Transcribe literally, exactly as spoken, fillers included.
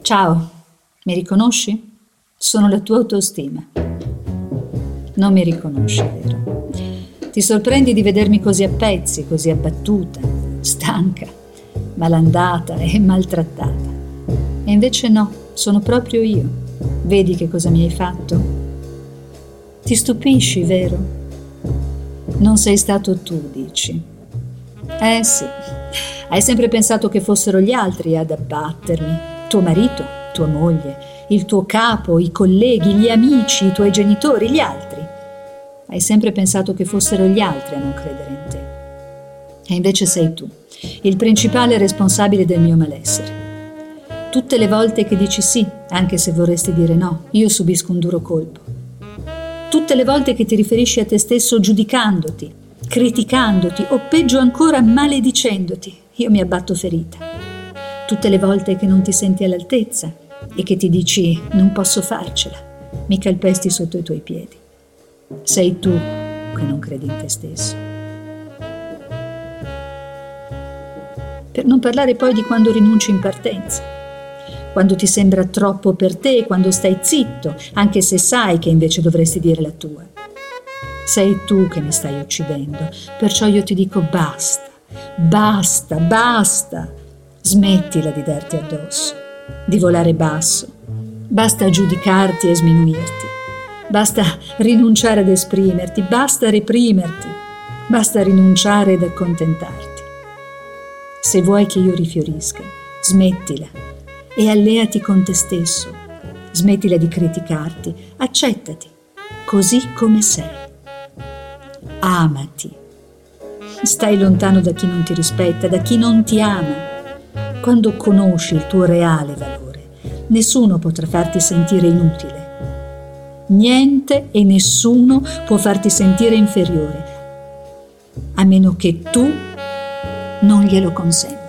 Ciao, mi riconosci? Sono la tua autostima. Non mi riconosci, vero? Ti sorprendi di vedermi così a pezzi, così abbattuta, stanca, malandata e maltrattata. E invece no, sono proprio io. Vedi che cosa mi hai fatto? Ti stupisci, vero? Non sei stato tu, dici. Eh sì, hai sempre pensato che fossero gli altri ad abbattermi. Tuo marito, tua moglie, il tuo capo, i colleghi, gli amici, i tuoi genitori, gli altri. Hai sempre pensato che fossero gli altri a non credere in te. E invece sei tu, il principale responsabile del mio malessere. Tutte le volte che dici sì, anche se vorresti dire no, io subisco un duro colpo. Tutte le volte che ti riferisci a te stesso giudicandoti, criticandoti o peggio ancora maledicendoti, io mi abbatto ferita. Tutte le volte che non ti senti all'altezza e che ti dici non posso farcela, mi calpesti sotto i tuoi piedi. Sei tu che non credi in te stesso. Per non parlare poi di quando rinunci in partenza, quando ti sembra troppo per te, quando stai zitto, anche se sai che invece dovresti dire la tua. Sei tu che mi stai uccidendo, perciò io ti dico basta, basta, basta. Smettila di darti addosso, di volare basso. Basta giudicarti e sminuirti. Basta rinunciare ad esprimerti, basta reprimerti. Basta rinunciare ed accontentarti. Se vuoi che io rifiorisca, smettila e alleati con te stesso. Smettila di criticarti, accettati, così come sei. Amati. Stai lontano da chi non ti rispetta, da chi non ti ama. Quando conosci il tuo reale valore, nessuno potrà farti sentire inutile. Niente e nessuno può farti sentire inferiore, a meno che tu non glielo consenta.